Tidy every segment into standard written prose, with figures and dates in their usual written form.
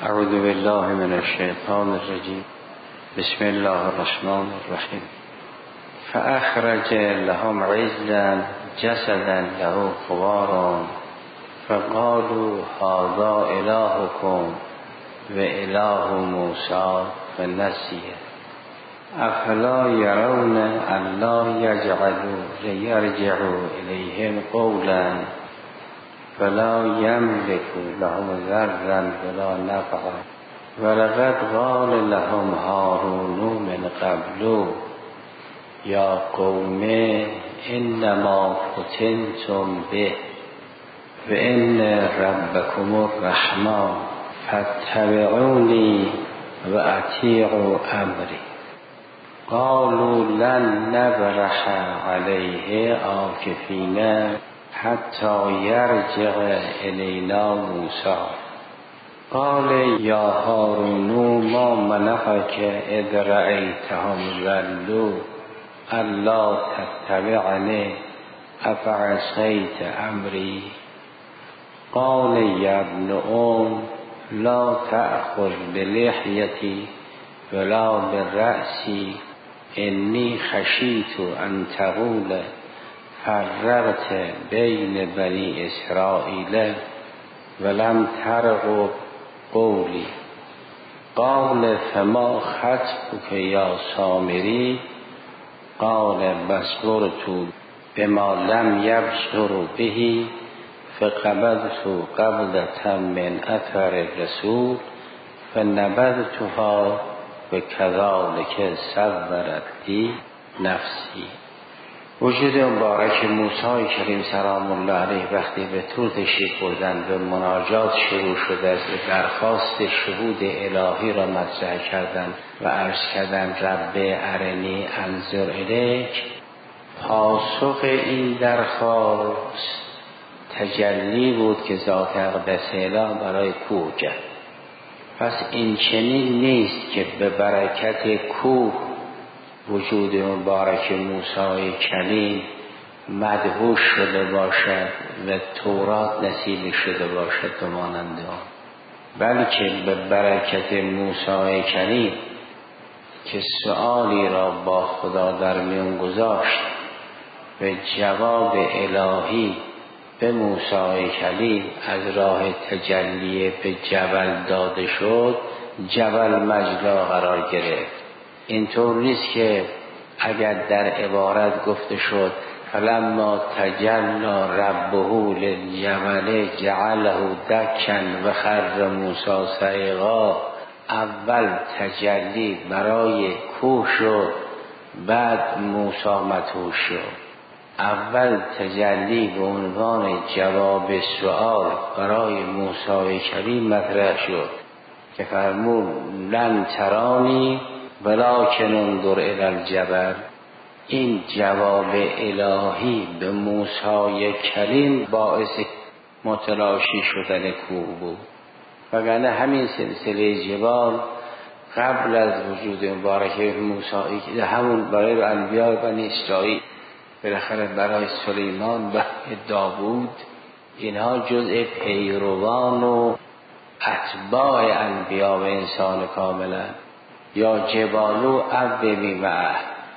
اعوذ بالله من الشیطان الرجیم. بسم الله الرحمن الرحیم. فاخرج لهم عجلا جسدا له خوار فقالوا هذا الهكم و اله موسی فنسیه افلا یرون الا یجعلوا لیرجعوا الیهم قولا فلا یملک لهم ضرا ولا نفعا ولقد قال لهم هارون من قبل یا قوم انما فتنتم به و ان ربکم الرحمن فاتبعونی و اطیعوا امری قالوا لن نبرح علیه عاکفین حتی یرجع الینا موسی قال یا هارون ما منعک اذ رأیتهم ضلوا الا تتبعنی افعصیت امری قال یا ابن ام لا تأخذ بلحیتی ولا برأسی انی خشیت ان تقول فرقت بین بنی اسرائیل ولم ترقب قولی قال فما خطبک یا سامری قال بصرت بما لم یبصروا به فقبضت قبضة من اثر الرسول فنبذتها وكذلك سولت لی نفسی. وجود مبارک موسی کریم سلام الله علیه وقتی به طور تشریف بردن به مناجات شروع شده است، درخواست شهود الهی را مطرح کردند و عرض کردند رب ارنی انظر الیک. پاسخ این درخواست تجلی بود که ذات اقدس اله برای کوه کرد. پس این چنین نیست که به برکت کوه وجود مبارک موسی کلیم مدهوش شده باشد و تورات نصیب شده باشد و مانند آن، بلکه به برکت موسی کلیم که سؤالی را با خدا در میان گذاشت و جواب الهی به موسی کلیم از راه تجلی به جبل داده شد، جبل مجلا قرار گرفت. اینطور نیست که اگر در عبارت گفته شد فلما تجلی ربه للجبل جعله دکا و خر موسی صعقا، اول تجلی برای کوه شد بعد موسی مدهوش شد. اول تجلی به عنوان جواب سؤال برای موسی کلیم مطرح شد که فرمود لن ترانی ولکن انظر الی الجبل. این جواب الهی به موسی کلیم باعث متلاشی شدن کوه بود، وگرنه همین سلسله جبال قبل از وجود مبارک موسی همون برای انبیاء بنی اسرائیل، بالاخره برای سلیمان و داوود، اینها جزء پیروان و اتباع انبیاء و انسان کاملا. یا جبالو عبدی معه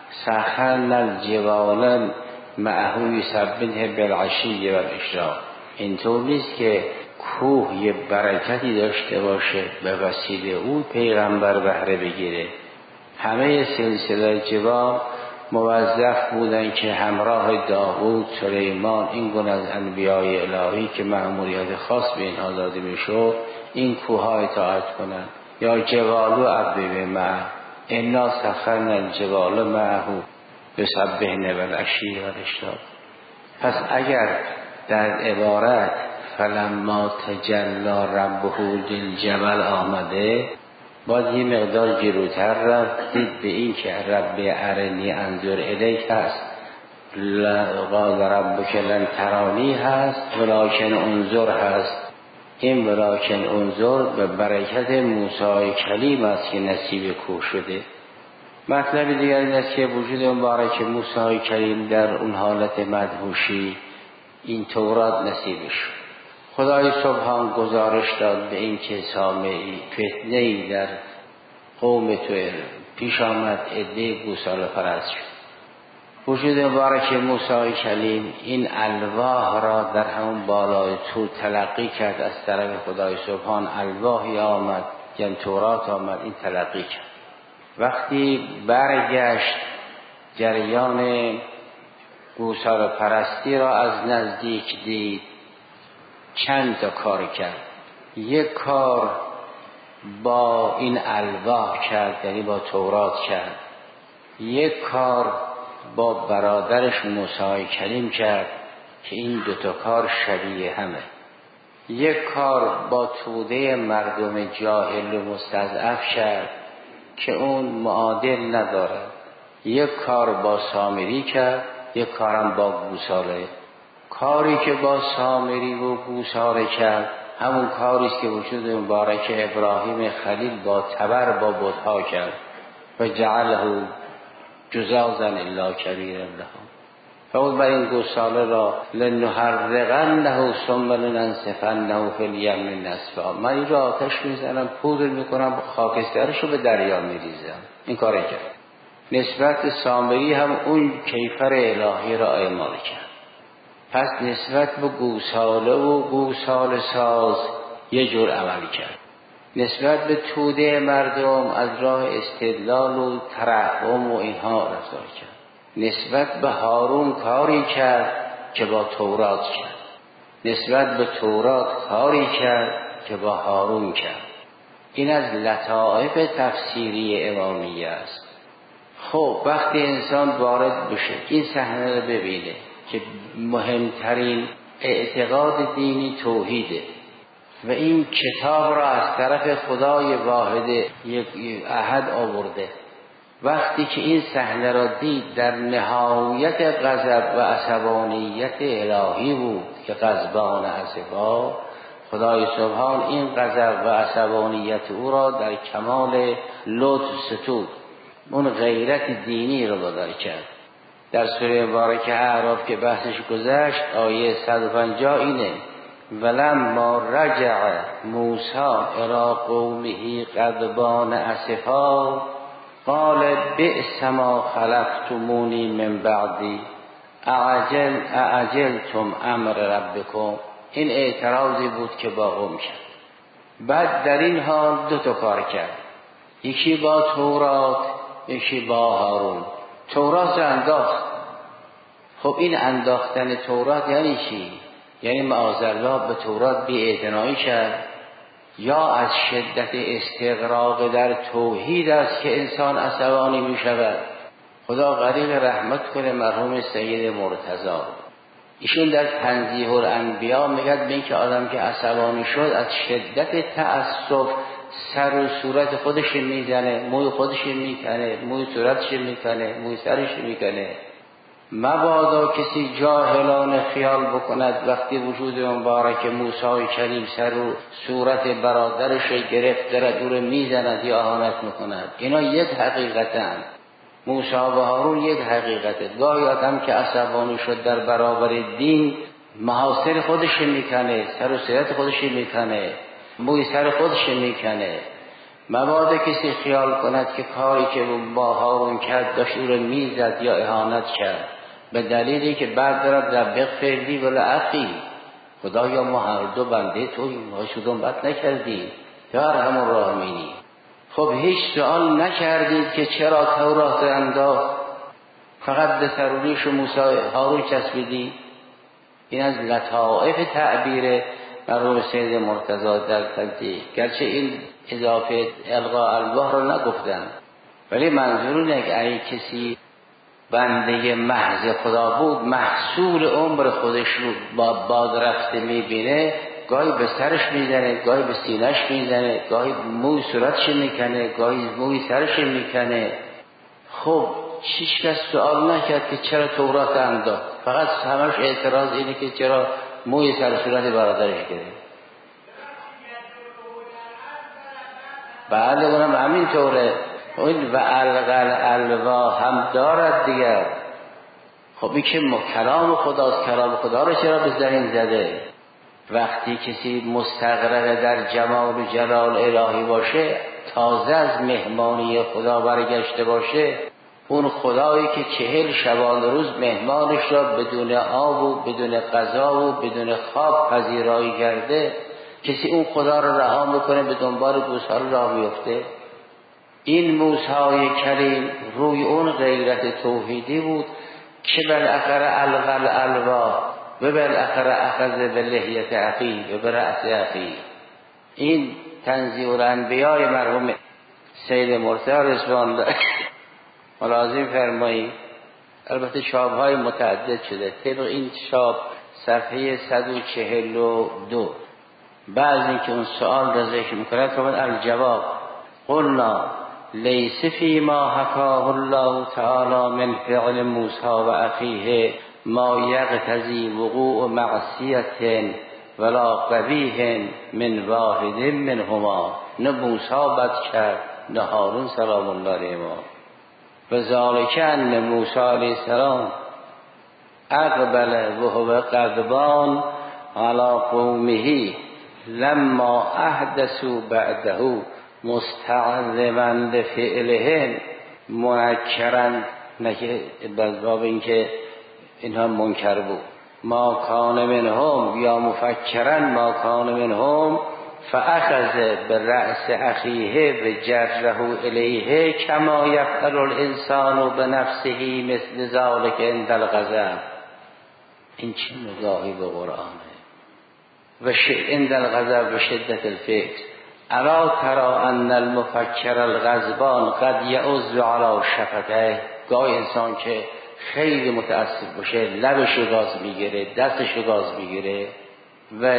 سخرنا الجبال معه یسبحن بالعشی و الاشراق. اینطور نیست که کوه یه برکتی داشته باشه به وسیله او پیغمبر بهره بگیره. همه سلسله جبال موظف بودن که همراه داوود، سلیمان، این گونه از انبیاء الهی که مأموریت خاص به اینها داده میشد این کوه‌ها اطاعت کنند. یا جبالو عبدی معه انا سخرنا الجبال معه یسبحن بالعشی و الاشراق. پس اگر در عبارت فلما تجلی ربه للجبل آمده، باید یه مقدار جلوتر رفت دید به این که رب ارنی انظر الیک هست، قال ربک لن ترانی هست، ولکن انظر هست. این ولکن انظر به برکت موسی کلیم است که نصیب کوه شده. مطلب دیگر این است که وجود مبارک موسی کلیم در اون حالت مدهوشی این تورات نصیب شد. خدای سبحان گزارش داد به این که سامعی فتنه‌ای در قوم تو پیش آمد، عده گوساله پرست شد. وجود مبارک موسی کلیم این الواح را در همون بالای طور تلقی کرد از طرف خدای سبحان. الواحی آمد، یعنی تورات آمد، این تلقی کرد. وقتی برگشت جریان گوساله پرستی را از نزدیک دید، چند تا کار کرد. یک کار با این الواح کرد، یعنی با تورات کرد. یک کار با برادرش موسی کلیم کرد که این دوتا کار شبیه همه. یک کار با توده مردم جاهل و مستضعف کرد که اون معادل ندارد. یک کار با سامری کرد، یک کارم با گوساله. کاری که با سامری و گوساله کرد همون کاری است که وجود مبارک ابراهیم خلیل با تبر با بت‌ها کرد و جعله جزازا الا کبیرا لهم. فقط بر این گوساله را لنحرقنه ثم لننسفنه فی الیم نسفا. من این را آتش میزنم، پودر میکنم، خاکسترش رو به دریا میریزم. این کار کرد. نسبت سامری هم اون کیفر الهی را اعمال کرد. پس نسبت به گوساله و گوساله ساز یه جور عمل کرد. نسبت به توده مردم از راه استدلال و ترحم و اینها رفتار کرد. نسبت به هارون کاری کرد که با تورات کرد. نسبت به تورات کاری کرد که با هارون کرد. این از لطائف تفسیری امامیه است. خب وقتی انسان وارد بشه این صحنه رو ببینه که مهمترین اعتقاد دینی توحیده و این کتاب را از طرف خدای واحد یک احد آورده. وقتی که این صحنه را دید در نهایت غضب و عصبانیت الهی بود که غضبان اسفا، خدای سبحان این غضب و عصبانیت او را در کمال لطف ستود، اون غیرت دینی را بدر کرد. در سوره مبارکه اعراف که بحثش گذشت آیه 150 اینه: ولما رجع موسی الی قومه غضبان اسفا قال بئس ما خلفتمونی من بعدی اعجلتم امر ربکم. این اعتراضی بود که با قوم کرد. بعد در این حال دو تا کار کرد، یکی با تورات یکی با هارون. تورات را انداخت. خب این انداختن تورات یعنی چی؟ یعنی معاذالله به تورات بی‌اعتنایی کرد، یا از شدت استغراق در توحید است که انسان عصبانی می شود. خدا غریق رحمت کنه مرحوم سید مرتضی، ایشون در تنزیه الانبیا میگد به این که آدم که عصبانی شد از شدت تعصب سر و صورت خودش میزنه، موی خودش میکنه، موی صورتش میکنه، موی سرش میکنه. مبادا کسی جاهلان خیال بکند وقتی وجود مبارک موسی کلیم سر و صورت برادرش گرفت دارد او رو میزند یا اهانت میکند. اینا یک حقیقتن. موسی و هارون یک حقیقته. گاهی آدم که عصبانی شد در برابر دین محاصر خودش میکنه، سر و صورت خودش میکنه، موی سر خودش میکنه. مبادا کسی خیال کند که کاری که با هارون کرد داشت او رو میزد یا اهانت کرد به دلیلی که بعد دارد رب فعلی ولا اخی، خدایا ما هر دو بنده توییم، ما شدون بد نکردیم یا ارحم الراحمین. خب هیچ سوال نکردید که چرا تورات انداخت فقط به سروریش موسی هارون چسبیدی؟ این از لطائف تعبیر مرحوم سید مرتضی در تنزیه، گرچه این اضافه القاء الواح را نگفتن، ولی منظور اینه که اگه کسی بنده محض خدا بود محصول عمر خودش رو با باد رفته میبینه، گاهی به سرش میزنه، گاهی به سینهش میزنه، گاهی موی صورتش میکنه، گاهی موی سرش میکنه. خب هیچ کس سوال نکرد که چرا تورات انداخت، فقط همش اعتراض اینه که چرا موی سر صورت برادرش گرفت. بعد اونم همین طوره. این و القل الوا هم دارد دیگر. خب این که کلام خداست، کلام خدا رو چرا به زمین زده؟ وقتی کسی مستغرق در جمال و جلال الهی باشه، تازه از مهمانی خدا برگشته باشه، اون خدایی که 40 شبانه روز مهمانش را بدون آب و بدون غذا و بدون خواب پذیرایی کرده، کسی اون خدا را رها میکنه به دنبال گوساله راه میفته؟ این موسی کلیم روی اون غیرت توحیدی بود که بالاخره القل الوا و بالاخره اخذ به لحیت اخی و به رأس اخی. این تنزیه الانبیاء مرحوم سید مرتضی رضوان الله ملازم فرمایی، البته چاپ‌های متعدد شده، طبق این چاپ صفحه 142. بعض اینکه اون سوال را ذکر می‌کند فرمود الجواب قلنا لیس فی ما حکاه الله تعالی من فعل موسی و اخیه ما یقتضی وقوع معصیت ولا قبیح من واحد منهما. نه موسی بد کرد نه هارون سلام الله علیهما. و ذالک ان موسی علیه السلام اقبل و هو غضبان علی قومه لما احدثوا بعده مستعظما بفعلهم منکرا، نکه باب اینکه اینها منکر بود، ما کان منهم یا مفکرا ما کان منهم فاخذ برأس اخیه بجره الیه کما یفعل الانسان بنفسه مثل ذلک عند الغضب. این چه نگاهی به قرآنه؟ و عند الغضب و شدت الفکر. الا ترى ان المفکر الغضبان قد یعز علی شفته. گاهی انسان که خیلی متاسف باشه لبشو گاز میگیره، دستشو گاز میگیره و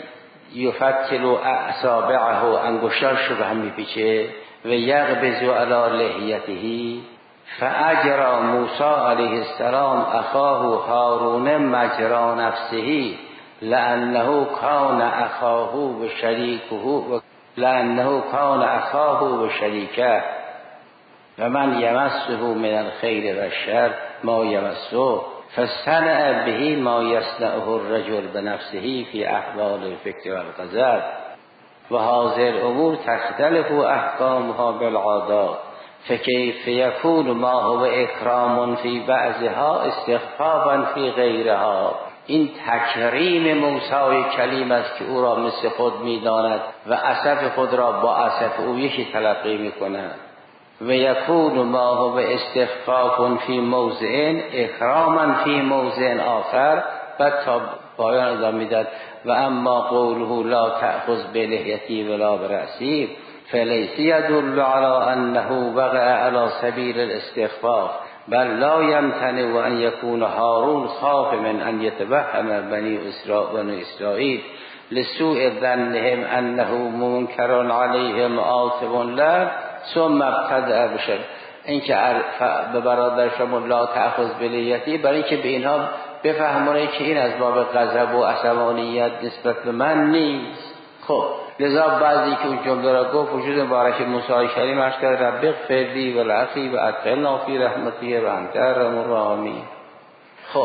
یفتل اصابعه، انگشتاشو به هم میپیچه و یغبز علی لحیته. فاجرى موسی علیه السلام اخاه هارون مجرى نفسه لانه کان اخاه و شریکه لانه کان اخاه و شریکه و من یمسه من الخیر و الشر ما یمسه فصنع به ما یصنعه الرجل بنفسه فی احوال الفکر والغضب و هذه الامور تختلف احکامها بالعادات فکیف یکون ما هو اکرام فی بعضها استخفافا فی غیرها. این تکریم موسی کلیم است که او را مثل خود می‌داند و اسف خود را با اسف او یکی تلقی می‌کند. و یکون ما هو استخفاف فی موضع اکراما فی موضع آخر. بعد تا پایان ادامه میداد و اما قوله لا تأخذ بلحیتی ولا برأسی فلیس یدل علی انه وقع علی سبیل الاستخفاف بل لا یمتنع ان یکون هارون خاف من ان یتوهم بنی اسرائیل لسوء ظنهم انه منکر علیهم عاقب له ثم ابتدع بشر. اینکه به برادرشون لا تأخذ بلیتی برای اینکه به اینها بفهمونه که این از باب غضب و عصبانیت نسبت به من نیست. خب لذا بعضی که اون جمله را گفت وجود مبارک موسی کریم عرض کرد رب اغفر لی و لأخی و ادخلنا فی رحمتی و انت ارحم الراحمین. خب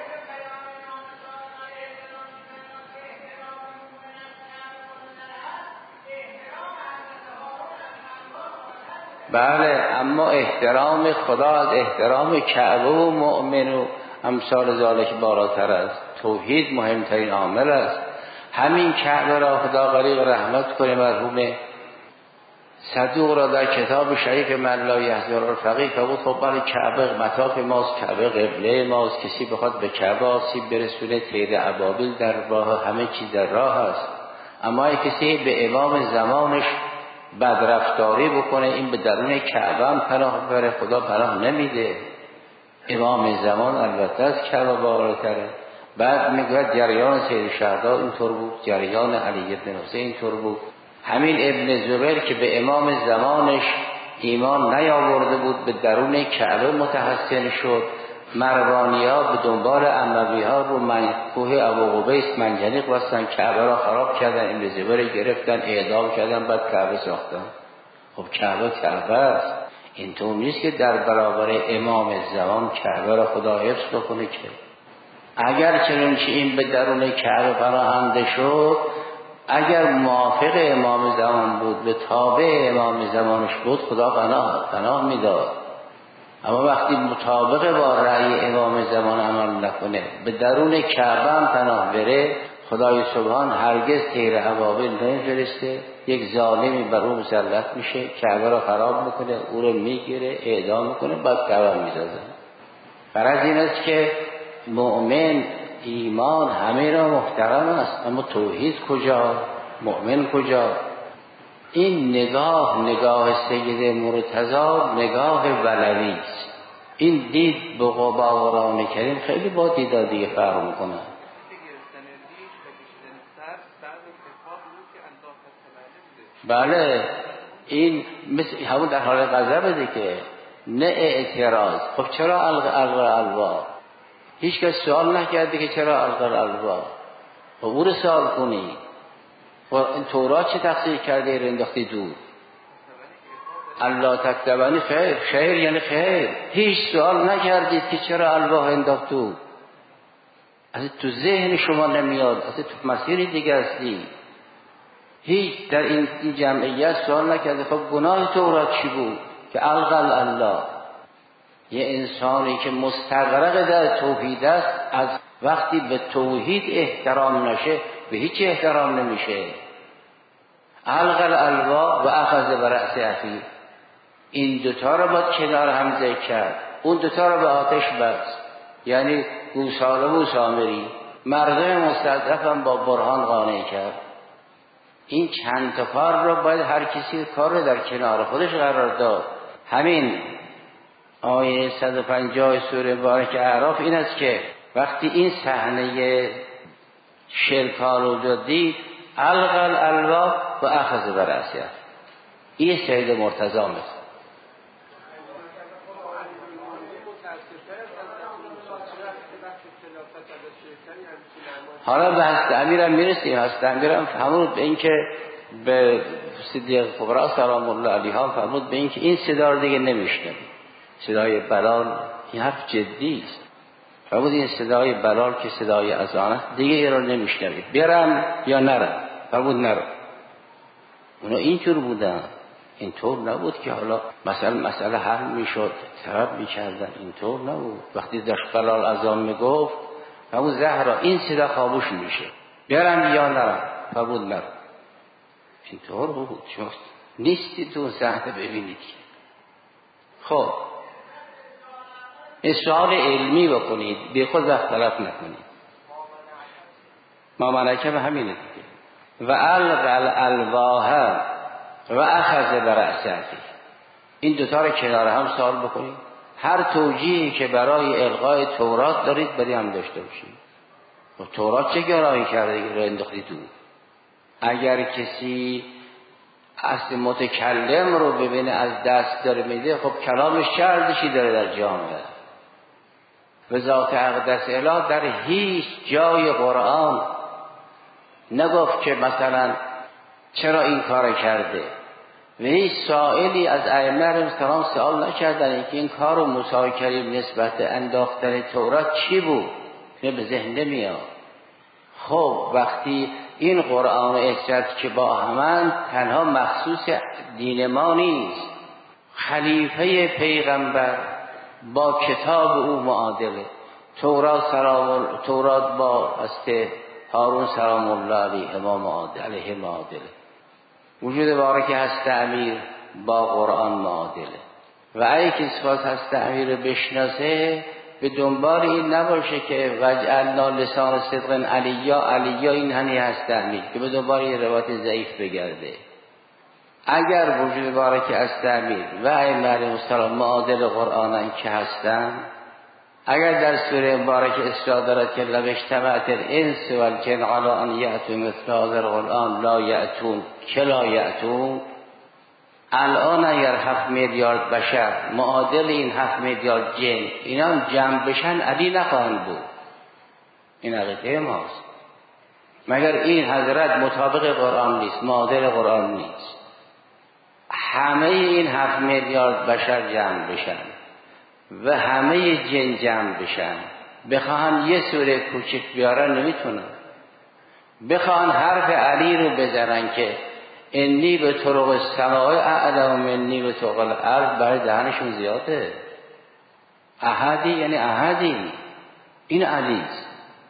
بله، اما احترام خدا از احترام کعبه و مؤمن و امثال ذالک بالاتر است. توحید مهمترین عامل است. همین کعبه را خدا غریق رحمت کنه مرحوم صدوق را در کتاب شریف من لا یحضر الفقیه فرمود خب برای کعبه مطاف ماست، کعبه قبله ماست، کسی بخواد به کعبه آسیب برسونه طیر ابابیل در راه، همه چیز در راه است. اما کسی به امام زمانش بدرفتاری بکنه این به درون کعبه هم پناه ببره، خدا پناه نمیده. امام زمان البته از کعبه بالاتره. بعد میگوید جریان سید شهدا اینطور بود، جریان علی ابن حسین اینطور بود. همین ابن زبیر که به امام زمانش ایمان نیاورده بود به درون کعبه متحسن شد. مروانی ها به دنبال اموی ها رو کوه ابوقبیس منجنیق بستن، کعبه را خراب کردن، ابن زبیر گرفتن اعدام کردن، بعد کعبه ساختن. خب کعبه است. اینطور نیست که در برابر امام زمان کعبه را خدا حفظ بکنه که اگر چنانچه این به درون کعبه پناهنده شد، اگر موافق امام زمان بود، به تابع امام زمانش بود، خدا پناه میداد. اما وقتی مطابق با رأی امام زمان عمل نکنه، به درون کعبه هم پناه بره، خدای سبحان هرگز طیر ابابیل نمیفرسته، یک ظالمی بر او مسلط میشه، کعبه را خراب میکنه، او رو میگیره، اعدام میکنه، بعد کعبه میسازه. غرض این است که مؤمن ایمان همه را محترم است، اما توحید کجا؟ مؤمن کجا؟ این نگاه سید مرتضی نگاه ولوی است. این دید به قرآن کریم خیلی با دیدادی فرق میکنه. بله، این مثل همون در حال غضب دیگه، نه اعتراض. خب چرا القا؟ هیچ کس سوال نکرده که چرا القا. خب او رو سوال کنی. و این تورات چه تقصیر کرده رو انداختی دور؟ الله تکتبنی خیر یعنی خیر. هیچ سوال نکردید که چرا الواح انداخت دور؟ از تو ذهن شما نمیاد، از تو مسیر دیگه هستی. هیچ در این جمعیت سوال نکرده خب گناه تورات چی بود که القل الله؟ یه انسانی که مستغرق در توحید است، از وقتی به توحید احترام نشه به هیچ احترام نمیشه. القل الوا و اخذ برأس اخی، این دوتا رو باید کنار هم ذکر کرد. اون دوتا رو به آتش بست، یعنی گوساله و سامری، مردم مستضعف هم با برهان قانع کرد. این چند تا کار رو باید هر کسی کار رو در کنار خودش قرار داد. همین آیه 150 سوره مبارکه اعراف این است که وقتی این صحنه شرکان رو دید، القل الوا و اخذ برأس اخی. این سید مرتضی است. حالا به هست امیرم میرسیم. هست امیرم فرمود به این که به صدیق کبرا سلام الله علیها فرمود به این که این صدا رو دیگه نمیشنم، صدای بلال. این حرف جدی است. فرمود این صدای بلال که صدای اذان است دیگه این رو نمیشنوید، برم یا نرم؟ فرمود نرم. اونا اینطور بودن، اینطور نبود که حالا مسئله حل میشد طرف میکردن، اینطور نبود. وقتی داشت بلال اذان میگفت فرمود زهرا این صدا خاموش میشه، برم یا نرم؟ فرمود نرم. اینطور بود. شما نیستی تو صحنه ببینید. خب این سوال علمی بکنید، بی خود اختلاف نکنید. ما ملکه به همینه دیگه. و القل الواح و اخذ برأس اخی، این دوتا رو کنار هم سوال بکنید. هر توجیهی که برای الغای تورات دارید بری هم داشته باشید. و تورات چه گناهی کرده رو انداختی تو؟ اگر کسی اصل متکلم رو ببینه از دست داره میده، خب کلامش چه ارزشی داره در جامعه؟ و ذات اقدس اله در هیچ جای قرآن نگفت که مثلا چرا این کار کرده، و هیچ سائلی از ائمه علیهم سوال نکردن که این کار رو موسی کریم نسبت انداختن تورات چی بود، این به ذهن نمیاد. خب وقتی این قرآن احجت که با همند تنها مخصوص دین ما نیست، خلیفه پیغمبر با کتاب او معادله. تورات با حضرت هارون سلام الله علیه معادله. وجود بارک هست امیر با قرآن معادله. و اگه کسی خواست هست امیر رو بشناسه به دنبال این نباشه که وجعلنا لسان صدق علیا این هنی هست امیر، که به دنبال یه روایت ضعیف بگرده. اگر وجود بارک هست امیر و ائمه علیهم السلام معادل قرآن که هستن، اگر در سوره مبارک اسراء دارد که لو اجتمعت الانس والجن علی ان یأتوا مثل هذا القرآن لا یأتون کلا یأتون، الان اگر 7 میلیارد بشر معادل این 7 میلیارد جن اینا هم جمع بشن علی نخواهند بود. این عقیده ماست. مگر این حضرت مطابق قرآن نیست، معادل قرآن نیست؟ همه این 7 میلیارد بشر جمع بشن و همه جن جمع بشن بخواهن یه سوره کوچک بیارن نمیتونن، بخواهن حرف علی رو بزنن که انی به طرق السماء اعلم منی به طرق الارض، برای دهنشون زیاده. احدی یعنی احدی، این علیست.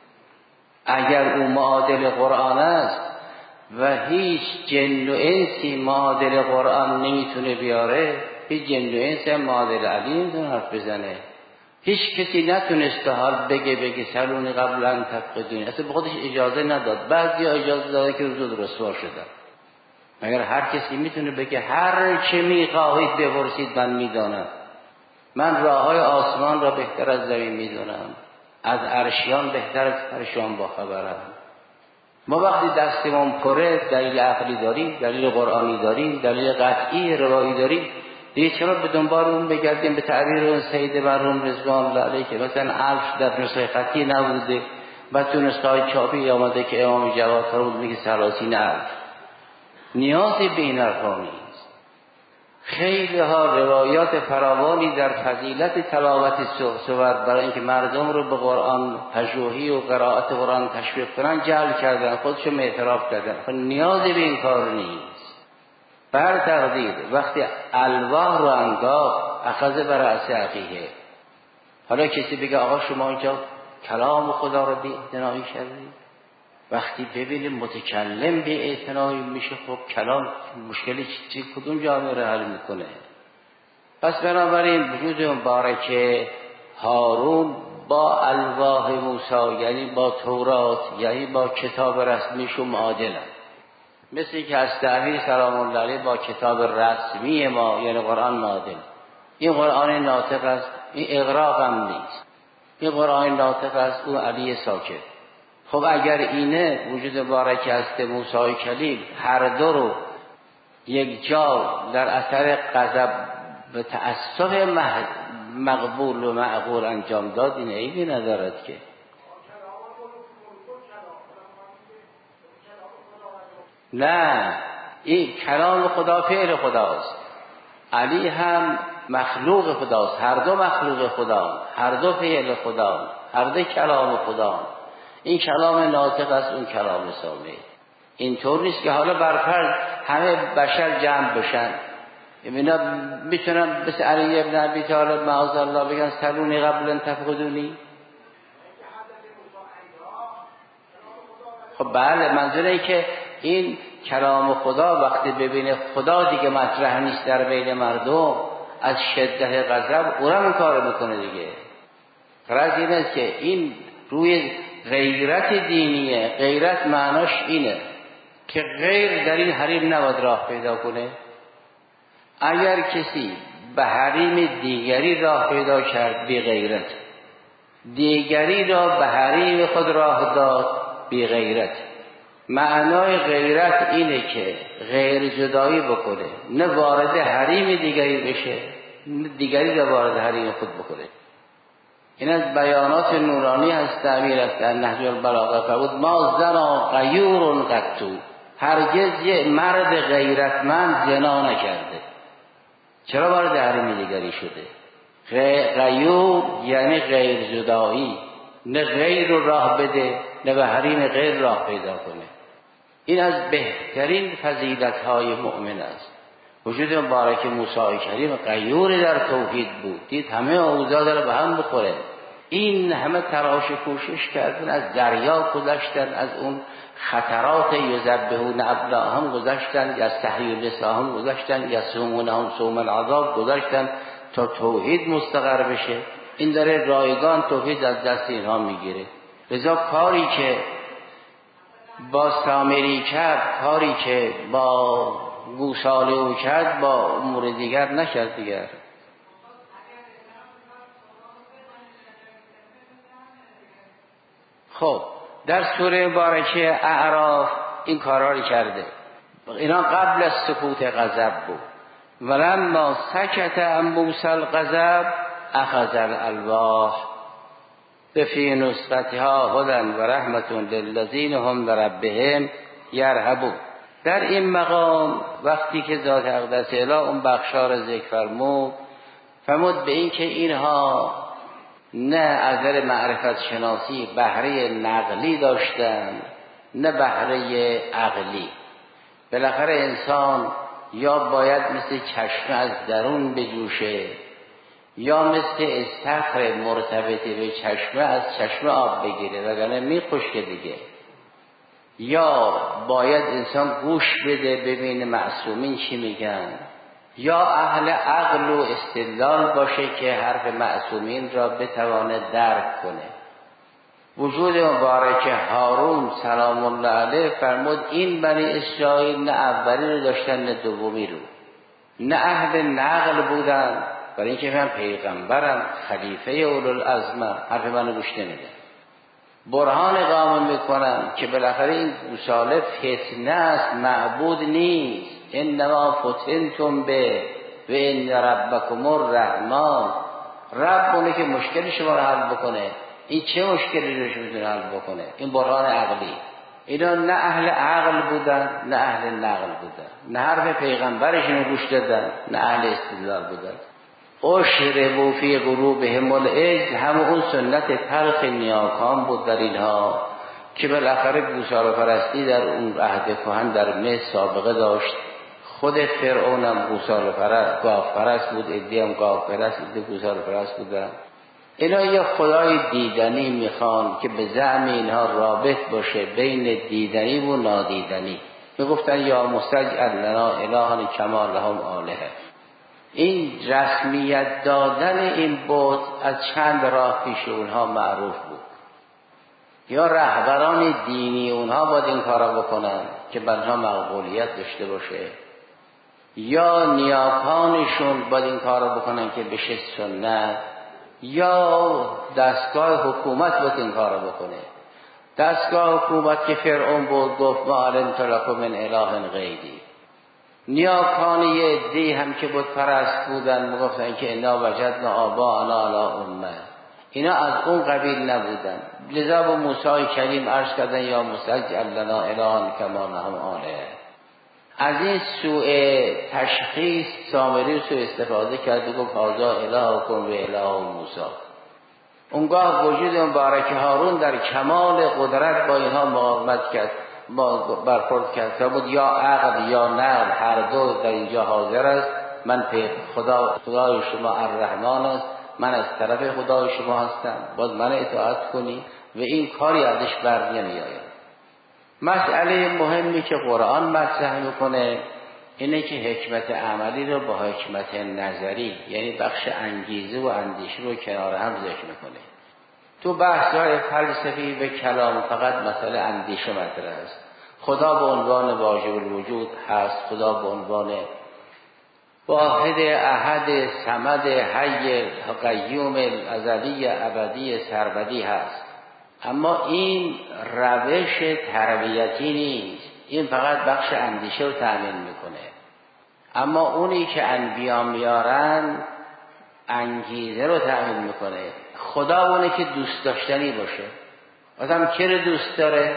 اگر او معادل قرآن است و هیچ جن و انسی معادل قرآن نمیتونه بیاره، هیچ جن و انسی هم معادل علی نمیتونه حرف بزنه. هیچ کسی نتونسته حال بگه سلونی قبل ان تفقدونی، اصلا به خودش اجازه نداد. بعضی اجازه داده که روز رسوا شدن. مگر هر کسی میتونه بگه هر چه میخواهید بپرسید من میدانم، من راههای آسمان را بهتر از زمین میدونم، از عرشیان بهتر از فرشان باخبرم. ما وقتی دستمون پره دلیل عقلی داریم، دلیل قرآنی داریم، دلیل قطعی روایی داریم، دیگه چرا به دنبال اون بگردیم؟ به تعبیر اون سید مرحوم رضوان الله علیه که مثلا الف در نسخه خطی نبوده و تو نسخه چاپی آمده که امام جواد فرمود میگه 30 الف. نیازی به این حرفا نیست. خیلی ها روایات فراوانی در فضیلت تلاوت سور برای اینکه مردم رو به قرآن پژوهی و قرائت قرآن تشویق کنن جلب کردن، خودشون اعتراف کردن. نیازی به این کار نیست. بر تقدیر وقتی الواح رو انداخت اخذ بر رأس عقیه. حالا کسی بگه آقا شما اینجا کلام خدا رو بی اعتنایی کردید. وقتی ببینیم متکلم بی اعتنایی میشه، خب کلام مشکلی کدوم جامعه رو حل میکنه؟ پس بنابراین وجود مبارک هارون با الواح موسی، یعنی با تورات، یعنی با کتاب رسمیشون معادلن. مثل که از تعبیر سلام الله علیه با کتاب رسمی ما یعنی قرآن معادل. این قرآن ناطق است، این اغراق هم نیست. این قرآن ناطق است، اون علی ساکت. خب اگر اینه وجود مبارک است موسی کلیم هر دو رو یک جا در اثر غضب و تأسف مقبول و معقول انجام داد، این عیبی ندارد که. نه، این کلام خدا فعل خداست. علی هم مخلوق خداست، هر دو مخلوق خدا، هر دو فعل خدا، هر دو کلام خدا. این کلام ناطق است، اون کلام سامع. اینطور نیست که حالا برفرض همه بشر جمع بشن، اینا میتونن مثل علی ابن ابی طالب معاذ الله بگن سلونی قبل ان تفقدونی. خب بله، منظور اینه که این کلام خدا وقتی ببینه خدا دیگه مطرح نیست در بین مردم، از شدت غضب او را این کار میکنه دیگه. غرض این است که این روی غیرت دینیه. غیرت معناش اینه که غیر در این حریم نباید راه پیدا کنه. اگر کسی به حریم دیگری راه پیدا کرد بی غیرت، دیگری را به حریم خود راه داد بی غیرت. معنای غیرت اینه که غیر جدایی بکنه، نه وارد حریم دیگری بشه، نه دیگری را وارد حریم خود بکنه. این از بیانات نورانی از تعبیر است در نهج البلاغه فرمود ما زنا غیور قطو، هرگز یه مرد غیرتمند زنا نکرده. چرا وارد حریم دیگری شده؟ غیور یعنی غیر جدایی، نه غیر رو راه بده نه به حریم غیر راه پیدا کنه. این از بهترین فضیلت‌های مؤمن است. وجود مبارک موسی کریم غیور در توحید بود. دید همه اوضاع داره به هم بخوره. این همه تلاش کوشش کردن، از دریا گذشتن، از اون خطرات یذبحون ابناءهم گذشتن، یا تحییر نساءهم گذشتن، یا سومونهم سوم العذاب گذشتن تا توحید مستقر بشه. این داره رایگان توحید از دست اینها میگیره. لذا کاری که با سامری کرد، کاری که با گوساله او کرد، با امور دیگر نکرد دیگر. خب در سوره مبارکه اعراف این کارا رو کرده. اینا قبل از سکوت غضب بود. ولما سکت عن موسی الغضب اخذ الالواح فی نسختها هدی و رحمت للذین هم لربهم یرهبون. در این مقام وقتی که ذات اقدس اله اون بخشا را ذکر فرمود به این که اینها نه از نظر معرفت شناسی بهره نقلی داشتن نه بهره عقلی. بالاخره انسان یا باید مثل چشمه از درون بجوشه یا مثل استخر مرتبطه به چشمه از چشمه آب بگیره وگرنه میخشکه دیگه. یا باید انسان گوش بده ببینه معصومین چی میگن، یا اهل عقل و استدلال باشه که حرف معصومین را بتوانه درک کنه. وجود مبارک هارون سلام الله علیه فرمود این بنی اسرائیل نه اولی رو داشتن نه دومی رو، نه اهل نقل بودن برای اینکه من پیغمبرم خلیفه اولوالعزم حرف منو گوش نمیده. برهان اقامه میکنم که بالاخره این گوساله فتنه است معبود نیست. انما فتنتم به و ان ربکم الرحمن. رب اونه که مشکل شما رو حل بکنه. این چه مشکلی روش میتونه حل بکنه؟ این برهان عقلی. اینا نه اهل عقل بودن نه اهل نقل بودن، نه حرف پیغمبرشون گوش دادن نه اهل استدلال بودن. اشربوا فی قلوبهم العجل، همون اون سنت تلخ نیاکان بود در اینها که بالاخره گوساله پرستی در اون عهد کهن در مصر سابقه داشت. خود فرعون هم گوساله پرست، گاو پرست بود، عده‌ای هم گاو پرست، عده گوساله پرست بودن. اینا یه خدای دیدنی میخوان که به زعم اینها رابط باشه بین دیدنی و نادیدنی. میگفتن یا مستجعل لنا الها کما لهم آلهه. این رسمیت دادن این بود از چند راه پیش اونها معروف بود. یا رهبران دینی اونها باید این کارا بکنن که برها مقبولیت داشته باشه، یا نیاکانشون باید این کارا بکنن که بشه سنت، یا دستگاه حکومت باید این کارا بکنه. دستگاه حکومت که فرعون بود گفت ما علمت لکم من اله غیری. نیاکان یه عده‌ای هم که بود پرست بودن میگفتن که انا وجدنا آباءنا علی امه. اینا از اون قبیل نبودن. لذا با موسی کریم عرض کردن یا مستجعل لنا الها کما لهم آلهه. از این سوء تشخیص سامری سوء استفاده کرد و گفت هذا الهکم و اله موسی. اونگاه وجود مبارک هارون در کمال قدرت با اینها مقاومت کرد، برخورد کرد که بود یا عقل یا نقل هر دو در اینجا حاضر است. من خدای شما الرحمن است، من از طرف خدای شما هستم، باید من اطاعت کنی و این کاری ازش بر نمیآید. مسئله مهمی که قرآن مطرح میکنه اینه که حکمت عملی رو با حکمت نظری، یعنی بخش انگیزه و اندیشه رو کنار هم ذکر میکنه. تو بحث‌های فلسفی به کلام فقط مسئله اندیشه مطرح است. خدا به عنوان واجب الوجود هست، خدا به عنوان واحد احد صمد حی قیوم ازلی ابدی سرمدی هست. اما این روش تربیتی نیست، این فقط بخش اندیشه رو تأمین میکنه. اما اونی که انبیا میارن انگیزه رو تأمین میکنه. خدا اونه که دوست داشتنی باشه. آدم کی رو دوست داره؟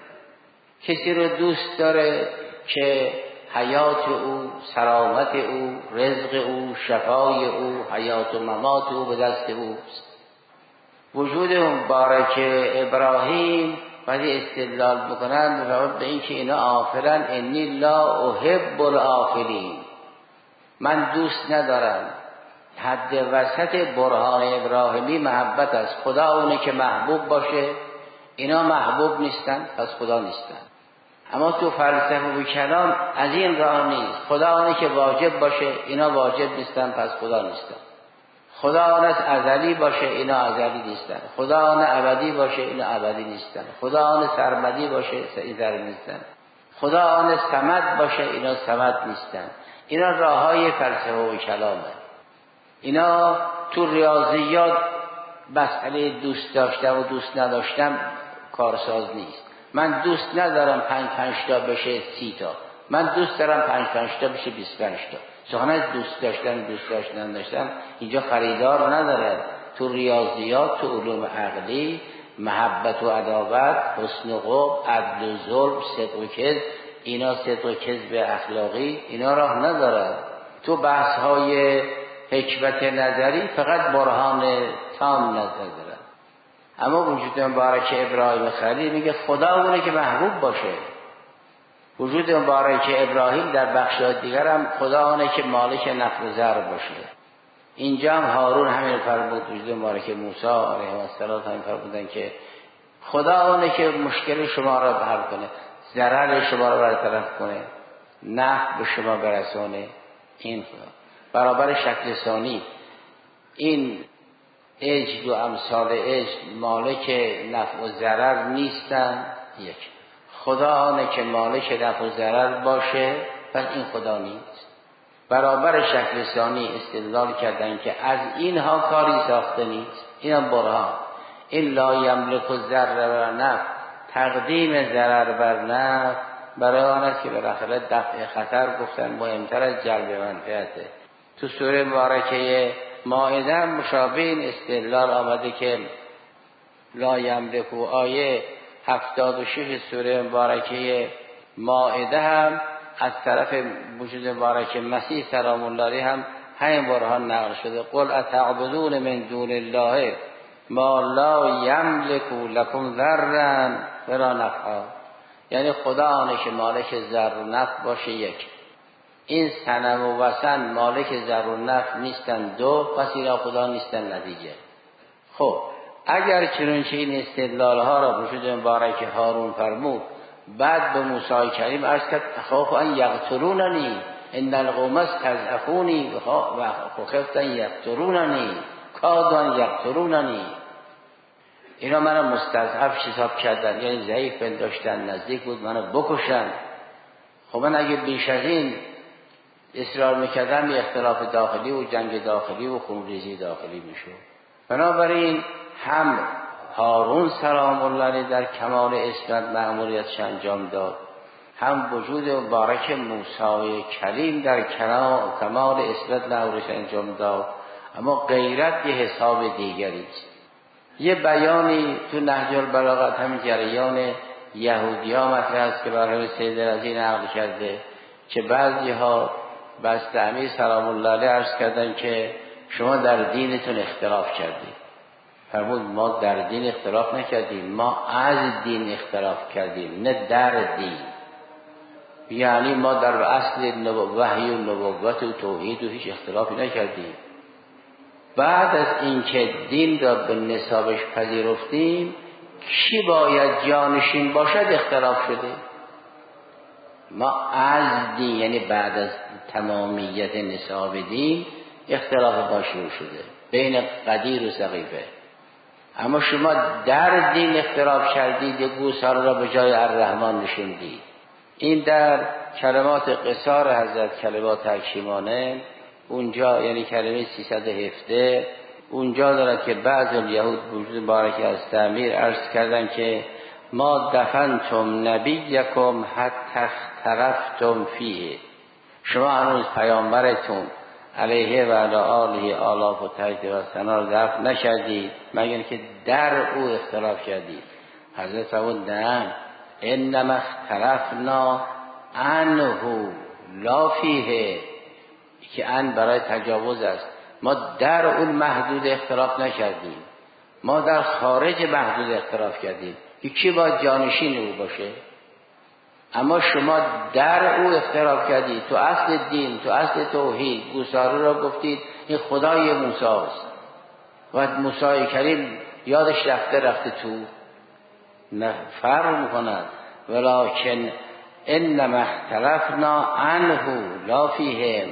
کسی رو دوست داره که حیات او، سلامت او، رزق او، شفای او، حیات و ممات او به دست اوست. وجود مبارک ابراهیم وقتی استدلال بکنن به این که اینا آفلن، انی لا احب الآفلین، من دوست ندارم. حد وسط برهان ابراهیمی محبت است. خدا اونه که محبوب باشه، اینا محبوب نیستن پس خدا نیستن. اما تو فلسفه و کلام از این راه نیست. خدا اونه که واجب باشه، اینا واجب نیستن پس خدا نیستن. خدا آن ازلی باشه، اینا ازلی نیستن. خدا آن ابدی باشه، اینا ابدی نیستن. خدا آن سرمدی باشه، اینا نیستن. خدا آن صمد باشه، اینا صمد نیستن. اینا راههای فلسفه و کلامه. اینا تو ریاضیات مسئله دوست داشتم و دوست نداشتم کارساز نیست. من دوست ندارم 5 تا بشه 30 تا. من دوست دارم 5 تا بشه 25 تا. سخنه دوست داشتن اینجا خریدار نداره. تو ریاضیات، تو علوم عقلی، محبت و عداوت، حسن و قبح، عدل و ظلم، صدق و کذب، اینا صدق و کذب اخلاقی اینا راه نداره. تو بحث های حکمت نظری فقط برهان تام نظر دارن. اما وجود مبارک ابراهیم خلیل میگه خدا اونه که محبوب باشه. وجود مبارک ابراهیم در بخش‌های دیگر هم خدا اونه که مالک نفع و ضر باشه. اینجا هم هارون همین فرمود. وجود مبارک موسی علیه السلام همین فرمودن که خدا اونه که مشکل شما را حل کنه، ضرر شما را برطرف کنه، نفع به شما برسونه. این خدا برابر شکل ثانی این عجل و امثال عجل مالک نفع و ضرر نیستن. یک خدا آنه که مالک نفع و ضرر باشه، پس این خدا نیست. برابر شکل ثانی استدلال کردن که از اینها کاری ساخته نیست. این هم برهان. این لا یملک الضر و نفع، تقدیم ضرر بر نفع برای آن است که بالاخره دفع خطر گفتن مهمتر از جلب منفعته. تو سوره مبارکه مائده هم مشابه این استدلال آمده که لا یملک، آیه 76 سوره مبارکه مائده هم از طرف وجود مبارک مسیح سلام الله علیه هم همین برهان نقل شده. قل اتعبدون من دون الله ما لا یملک لکم ضرا ولا نفعا. یعنی خدا آنه که مالک ضر و نفع باشه. یک این صنم و وثن مالک ضر و نفع نیستن. دو پس اینا خدا نیستن. نتیجه خب اگر چنانچه این استدلال ها را وجود مبارک هارون فرمود، بعد به موسی کریم عرض کرد اخاف ان یقتلوننی ان القوم استضعفونی و خفت ان یقتلوننی کادوا ان یقتلوننی. اینا منو مستضعف حساب کردن، یعنی ضعیف پنداشتن، نزدیک بود منو بکشن. خب من اگه بیش از این اصرار میکردم یه اختلاف داخلی و جنگ داخلی و خونریزی داخلی میشد. بنابراین هم هارون سلام الله علیه در کمال عصمت مأموریتش انجام داد، هم وجود مبارک موسی کلیم در کمال عصمت مأموریتش انجام داد. اما غیرت یه حساب دیگری است. یه بیانی تو نهج البلاغه همین جریان یهودی ها مطرح است که برای سید رضی نقل کرده که بعضی ها بسته امیر سلام الله علیه عرض کردن که شما در دینتون اختلاف کردید. فرمود ما در دین اختلاف نکردیم، ما از دین اختلاف کردیم نه در دین. یعنی ما در اصل وحی و نبوت و توحید و هیچ اختلافی نکردیم. بعد از اینکه دین را به نصابش پذیرفتیم کی باید جانشین باشد اختلاف شده. ما از دین یعنی بعد از تمامیت نصاب دین اختلاف با شروع شده بین قدیر و سقیفه. اما شما در دین اختلاف کردید، یک گوساله را به جای الرحمن نشوندید. این در کلمات قصار حضرت کلمات حکیمانه اونجا، یعنی کلمه 317 اونجا دارد که بعض الیهود وجود مبارکی از تعمیر عرض کردن که ما دفنتم نبیکم حتی اختلفتم فیه. شما هنوز پیامبرتون علیه و علی آله آلاف و تجدید و ثنا رو دفن نشدید مگر که در او اختلاف کردید. حضرت فرمود نه، انما اختلفنا عنه لا فیه، که ان برای تجاوز است. ما در اون محدود اختلاف نکردیم، ما در خارج محدود اختلاف کردیم که کی باید جانشین او باشه. اما شما در او اختلاف کردید، تو اصل دین، تو اصل توحید گوساله را گفتید این خدای موسی است و موسی کریم یادش رفته تو. نه فرق میکند. ولکن انما اختلفنا عنه لا فیه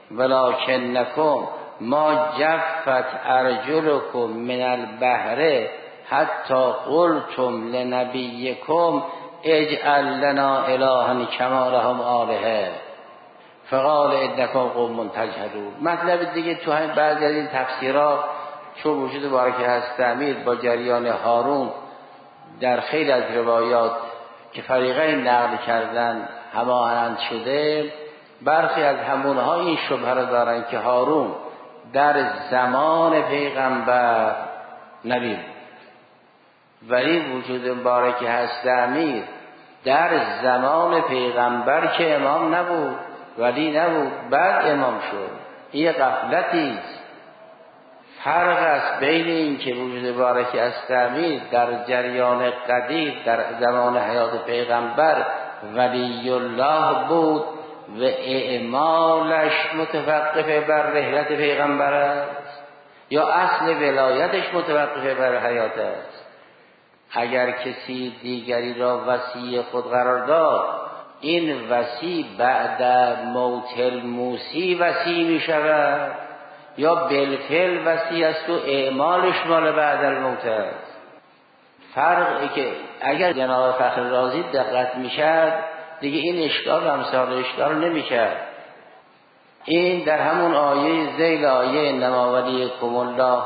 ولکنکم ما جفت ارجلکم من البحر حتی قلتم لنبیکم اجعل لنا الها کما لهم آلهه فقال انکم قوم تجهلون. مطلب دیگه تو همین بعضی از این تفسیرها چون وجود مبارک هست تعمیر با جریان هارون در خیلی از روایات که فریقین نقل کردن هماهنگ شده. برخی از همونها این شبهه را دارن که هارون در زمان پیغمبر نبی بود، ولی وجود مبارک هست امیر در زمان پیغمبر که امام نبود، ولی نبود، بعد امام شد. این غفلتی است. فرق است بین این که وجود بارک استعمیر در جریان قدیم در زمان حیات پیغمبر ولی الله بود و اعمالش متوقف بر رحلت پیغمبر است، یا اصل ولایتش متوقف بر حیات است. اگر کسی دیگری را وصی خود قرار داد، این وصی بعد موت الموصی وصی می شود یا بالفعل وصی است و اعمالش مال بعد الموت است. فرقی که اگر جناب فخر رازی دقت می شد دیگه این اشکال امثال اشکال نمی کرد. این در همون آیه ذیل آیه انما ولیکم الله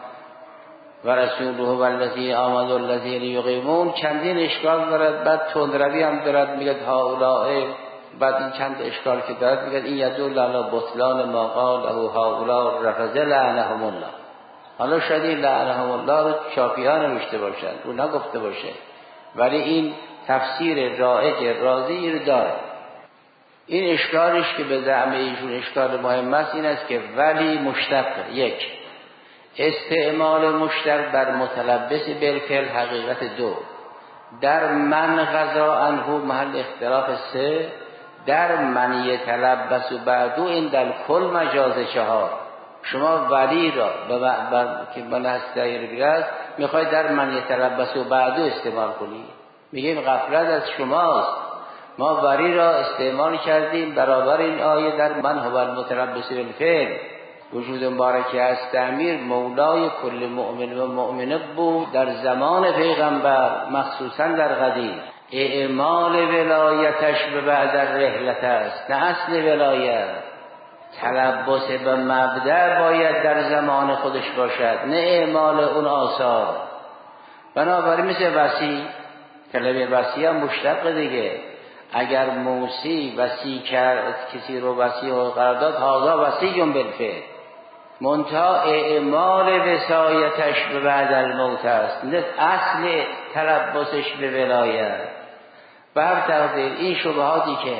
و رسوله و الذین آمنوا الذین یقیمون چندین اشکال دارد. بعد تندروی هم دارد، میگه هؤلاء. بعد این چند اشکال که دارد میگه این یدل علی بطلان ما قاله هؤلاء الرفضه لعنهم الله. حالا شاید این لعنهم الله رو چاپیان نوشته باشند، او نگفته باشه، ولی این تفسیر رائج رازی رو داره. این اشکالش که به زعم ایشون اشکال مهم است این است که ولی مشتق، یک استعمال مشتق بر متلبس بالفعل حقیقت دو، در من غذا عنه محل اختلاف سه، در من یتلبس و بعدو این در کل مجاز چهار. شما ولی را که من هسته بیرد میخواید در من یتلبس و بعدو استعمال کنید، میگیم غفلت از شماست. ما ولی را استعمال کردیم برابر این آیه در من هو المتلبس بالفعل. وجود مبارکی است امیر مولای کل مؤمن و مؤمنه بود در زمان پیغمبر، مخصوصا در قدیم. اعمال ولایتش به بعد رحلت است، نه اصل ولایت. تلبس به مبدأ باید در زمان خودش باشد، نه اعمال اون آثار. بنابراین مثل وصی، کلمه وصی هم مشتق دیگه. اگر موصی وصی کرد کسی رو وصی و قرار داد، هذا وصی بالفعل، منتها اعمال وصایتش به بعد الموت است، نه اصل تلبسش به ولایت. بر تقدیر این شبهاتی که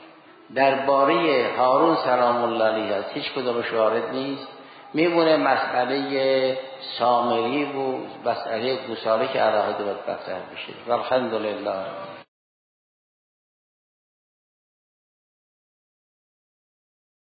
درباره هارون سلام الله علیه است هیچ کدامش وارد نیست. میمونه مسئله سامری و مسئله گوساله که علاقه باید مطرح بشه. والحمدلله.